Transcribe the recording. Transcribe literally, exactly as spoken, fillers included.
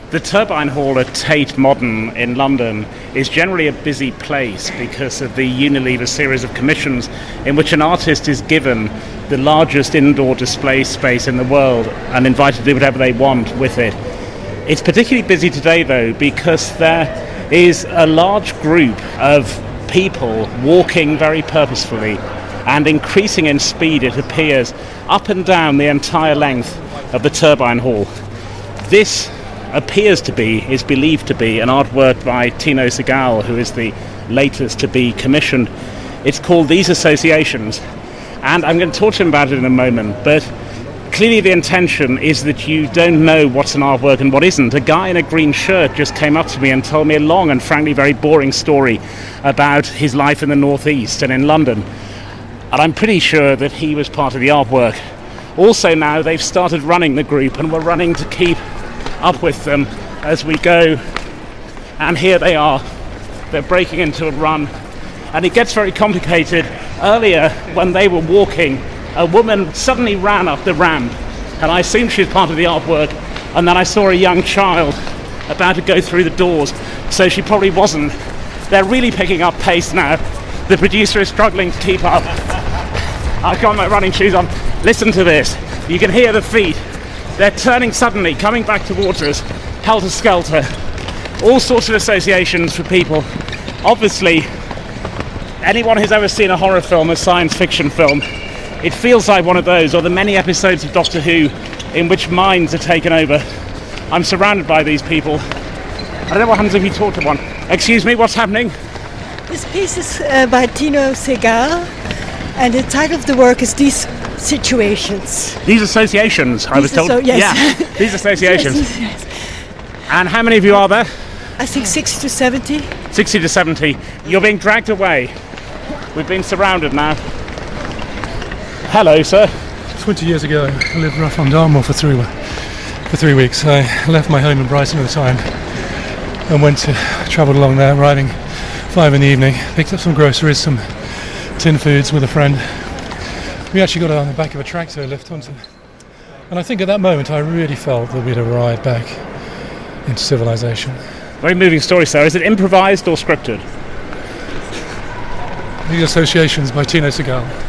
The Turbine Hall at Tate Modern in London is generally a busy place because of the Unilever series of commissions in which an artist is given the largest indoor display space in the world and invited to do whatever they want with it. It's particularly busy today, though, because there is a large group of people walking very purposefully and increasing in speed, it appears, up and down the entire length of the Turbine Hall. This appears to be, is believed to be, an artwork by Tino Sehgal, who is the latest to be commissioned. It's called These Associations, and I'm going to talk to him about it in a moment, but clearly the intention is that you don't know what's an artwork and what isn't. A guy in a green shirt just came up to me and told me a long and frankly very boring story about his life in the Northeast and in London, and I'm pretty sure that he was part of the artwork. Also now they've started running the group, and we're running to keep up with them as we go, and here they are. They're breaking into a run, and it gets very complicated. Earlier, when they were walking, a woman suddenly ran up the ramp, and I assumed she was part of the artwork, and then I saw a young child about to go through the doors, so she probably wasn't. They're really picking up pace now. The producer is struggling to keep up. I've got my running shoes on. Listen to this. You can hear the feet. They're turning suddenly, coming back towards us, helter-skelter. All sorts of associations for people. Obviously, anyone who's ever seen a horror film, a science fiction film, it feels like one of those, or the many episodes of Doctor Who in which minds are taken over. I'm surrounded by these people. I don't know what happens if you talk to one. Excuse me, what's happening? This piece is uh, by Tino Sehgal, and the title of the work is These Situations. These associations, I was told. Asso- yes. Yeah, these associations. Yes, yes. And how many of you are there? I think sixty to seventy. sixty to seventy. You're being dragged away. We've been surrounded now. Hello, sir. Twenty years ago, I lived rough on Dartmoor for three for three weeks. I left my home in Brighton at the time and went to travelled along there, riding five in the evening. Picked up some groceries, some tin foods with a friend. We actually got on the back of a tractor lift onto, and I think at that moment I really felt that we'd arrived back into civilization. Very moving story, sir. Is it improvised or scripted? These Associations by Tino Sehgal.